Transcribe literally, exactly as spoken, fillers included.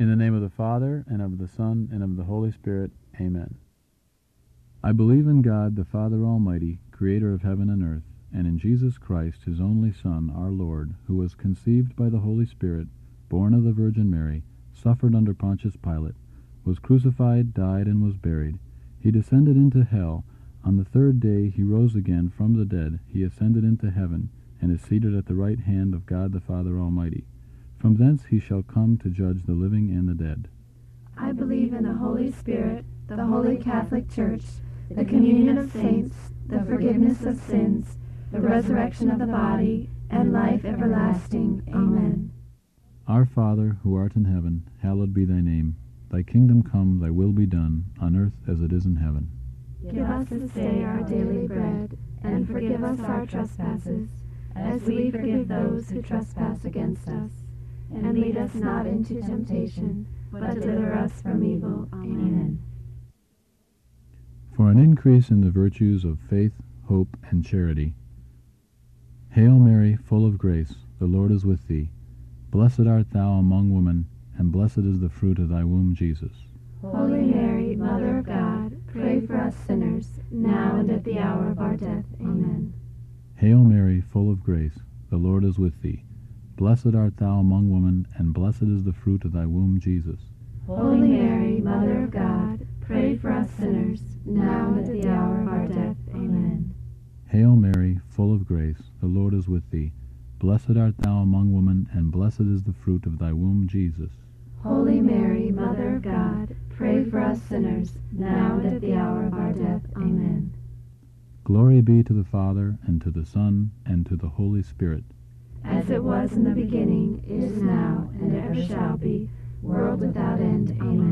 In the name of the Father, and of the Son, and of the Holy Spirit. Amen. I believe in God, the Father Almighty, creator of heaven and earth, and in Jesus Christ, his only Son, our Lord, who was conceived by the Holy Spirit, born of the Virgin Mary, suffered under Pontius Pilate, was crucified, died, and was buried. He descended into hell. On the third day he rose again from the dead. He ascended into heaven, and is seated at the right hand of God the Father Almighty. From thence he shall come to judge the living and the dead. I believe in the Holy Spirit, the Holy Catholic Church, the communion of saints, the forgiveness of sins, the resurrection of the body, and life everlasting. Amen. Our Father, who art in heaven, hallowed be thy name. Thy kingdom come, thy will be done, on earth as it is in heaven. Give us this day our daily bread, and forgive us our trespasses, as we forgive those who trespass against us. And lead us not into temptation, but deliver us from evil. Amen. For an increase in the virtues of faith, hope, and charity. Hail Mary, full of grace, the Lord is with thee. Blessed art thou among women, and blessed is the fruit of thy womb, Jesus. Holy Mary, Mother of God, pray for us sinners, now and at the hour of our death. Amen. Hail Mary, full of grace, the Lord is with thee. Blessed art thou among women, and blessed is the fruit of thy womb, Jesus. Holy Mary, Mother of God, pray for us sinners, now and at the hour of our death. Amen. Hail Mary, full of grace, the Lord is with thee. Blessed art thou among women, and blessed is the fruit of thy womb, Jesus. Holy Mary, Mother of God, pray for us sinners, now and at the hour of our death. Amen. Glory be to the Father, and to the Son, and to the Holy Spirit. As it was in the beginning, is now, and ever shall be, world without end. Amen.